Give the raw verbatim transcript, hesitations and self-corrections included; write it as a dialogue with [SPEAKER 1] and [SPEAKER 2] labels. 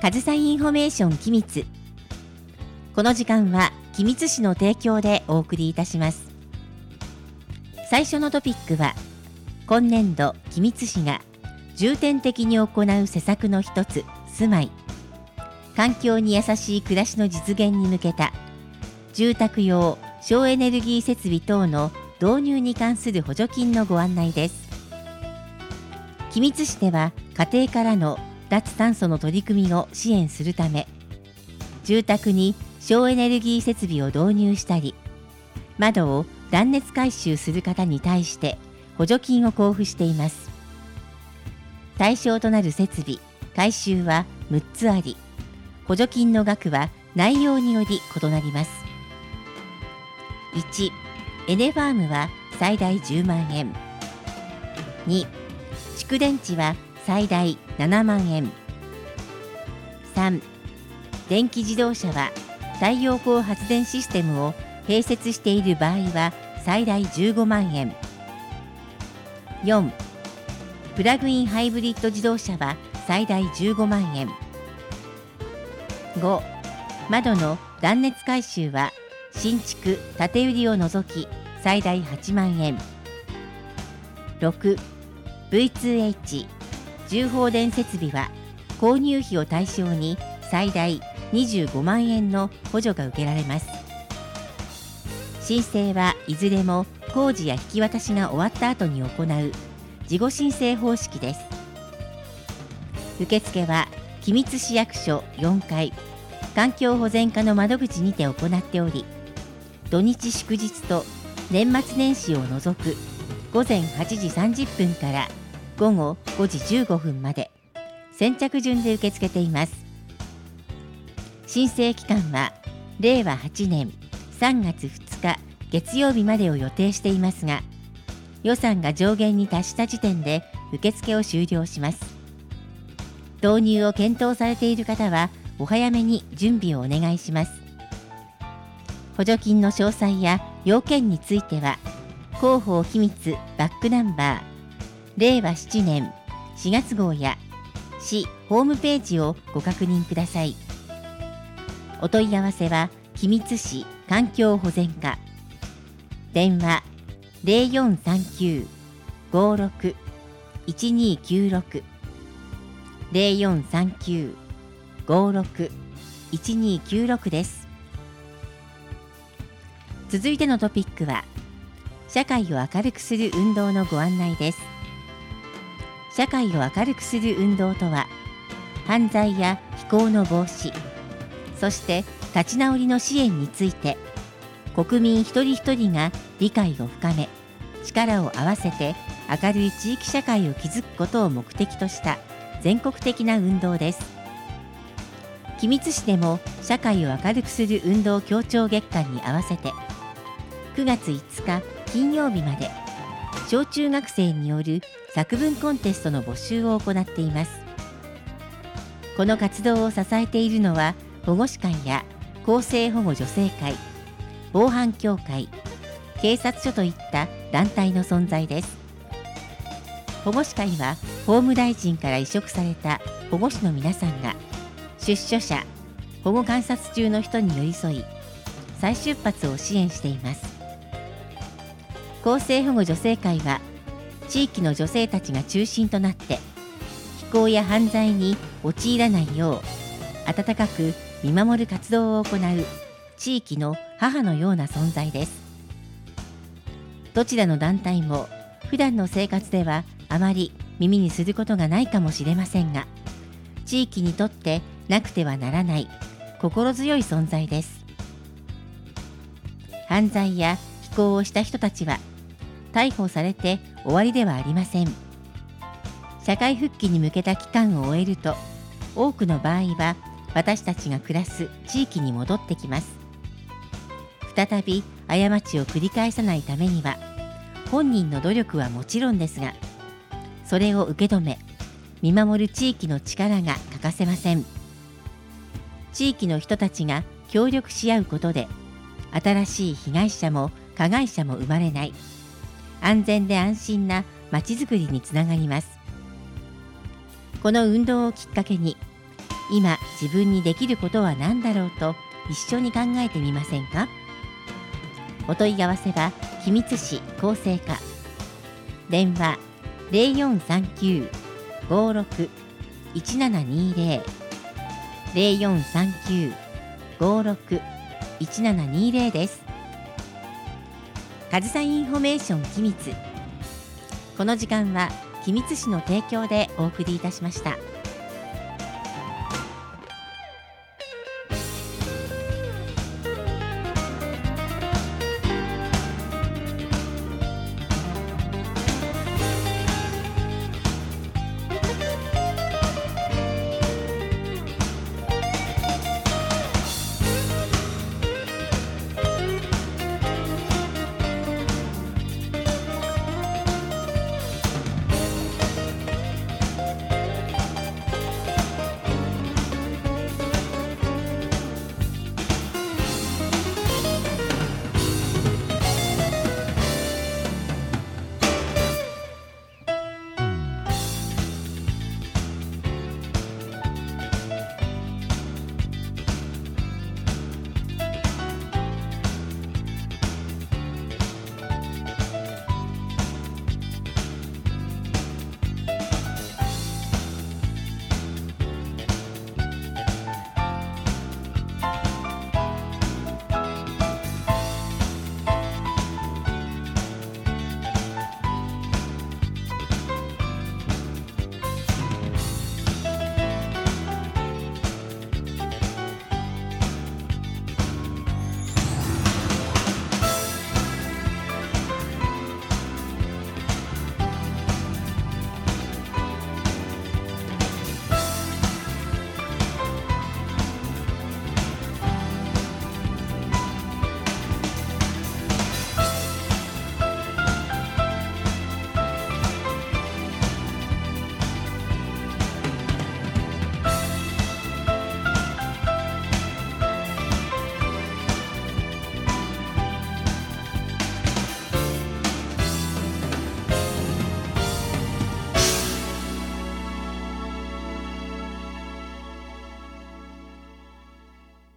[SPEAKER 1] 上総インフォメーション機密。この時間は君津市の提供でお送りいたします。最初のトピックは、今年度君津市が重点的に行う施策の一つ、住まい。環境に優しい暮らしの実現に向けた住宅用省エネルギー設備等の導入に関する補助金のご案内です。君津市では家庭からの脱炭素の取り組みを支援するため、住宅に省エネルギー設備を導入したり、窓を断熱改修する方に対して補助金を交付しています。対象となる設備、改修はむっつあり、補助金の額は内容により異なります。いち、エネファームは最大じゅうまんえん。に、蓄電池は最大ななまんえん。さん、電気自動車は太陽光発電システムを併設している場合は最大じゅうごまんえん。よん、プラグインハイブリッド自動車は最大じゅうごまんえん。ご、窓の断熱改修は新築建売りを除き最大はちまんえん。ろく、ブイツーエイチ 重放電設備は購入費を対象に最大にじゅうごまんえんの補助が受けられます。申請はいずれも工事や引き渡しが終わった後に行う事後申請方式です。受付は君津市役所よんかい環境保全課の窓口にて行っており、土日祝日と年末年始を除くごぜんはちじさんじゅっぷんからごごごじじゅうごふんまで先着順で受け付けています。申請期間はれいわはちねんさんがつふつか月曜日までを予定していますが、予算が上限に達した時点で受付を終了します。導入を検討されている方はお早めに準備をお願いします。補助金の詳細や要件については、広報機密バックナンバーれいわななねんしがつ号や市ホームページをご確認ください。お問い合わせは君津市環境保全課、電話 ゼロよんさんきゅう ごろく いちにきゅうろく ゼロよんさんきゅう ごろく いちにきゅうろく です。続いてのトピックは、社会を明るくする運動のご案内です。社会を明るくする運動とは、犯罪や非行の防止、そして立ち直りの支援について、国民一人一人が理解を深め、力を合わせて明るい地域社会を築くことを目的とした全国的な運動です。君津市でも社会を明るくする運動協調月間に合わせて、くがついつか金曜日まで小中学生による作文コンテストの募集を行っています。この活動を支えているのは、保護司会や厚生保護助成会、防犯協会、警察署といった団体の存在です。保護司会は法務大臣から委嘱された保護士の皆さんが、出所者、保護観察中の人に寄り添い、再出発を支援しています。厚生保護助成会は、地域の女性たちが中心となって、非行や犯罪に陥らないよう、温かく見守る活動を行う地域の母のような存在です。どちらの団体も、普段の生活ではあまり耳にすることがないかもしれませんが、地域にとってなくてはならない心強い存在です。犯罪や非行をした人たちは、逮捕されて終わりではありません。社会復帰に向けた期間を終えると、多くの場合は私たちが暮らす地域に戻ってきます。再び過ちを繰り返さないためには、本人の努力はもちろんですが、それを受け止め、見守る地域の力が欠かせません。地域の人たちが協力し合うことで、新しい被害者も加害者も生まれない、安全で安心なまちづくりにつながります。この運動をきっかけに、 今自分にできることは何だろうと一緒に考えてみませんか。お問い合わせは君津市厚生課、電話 ゼロよんさんきゅう ごろく いちななにゼロ ゼロよんさんきゅう ごろく いちななにゼロです。上総インフォメーション君津、この時間は君津市の提供でお送りいたしました。